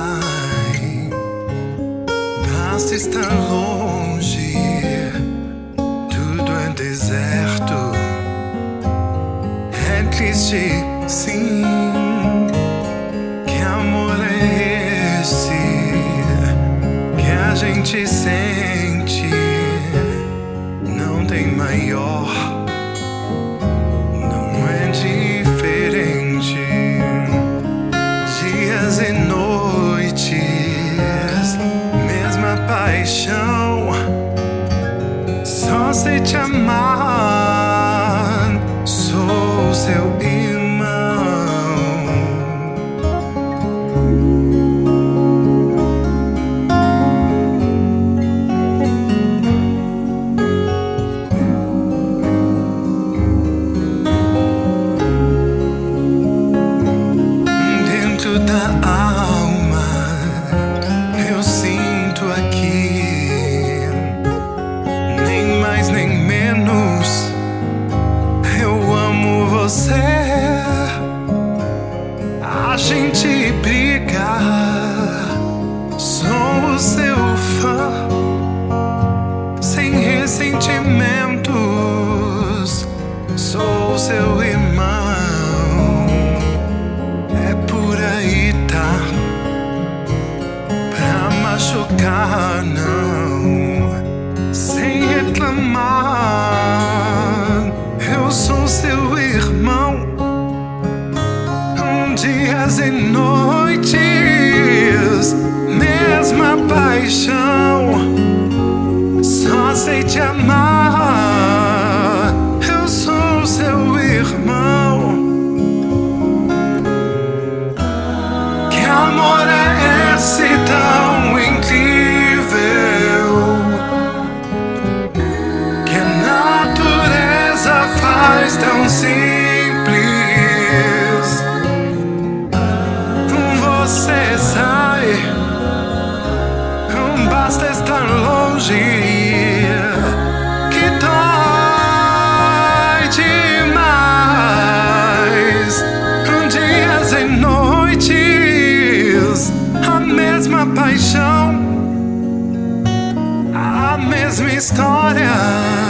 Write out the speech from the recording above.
vai. Basta estar longe, tudo é deserto. É triste, sim. Que amor é esse que a gente sente? Não tem maior, não é diferente. Dias e noites, mesma paixão. Só sei te amar, sou seu irmão. Dentro da alma eu sinto aqui, nem mais nem menos. Eu amo você. A gente briga, sou o seu fã, sem ressentimentos. Sou o seu irmão. É por aí, tá? Pra machucar, não, sem reclamar. Eu sou seu irmão. Dias e noites, mesma paixão. Só sei te amar. Eu sou seu irmão. Que amor é esse tão incrível que a natureza faz tão simples? Você sai, basta estar longe, que dói demais. Dias e noites, a mesma paixão, a mesma história.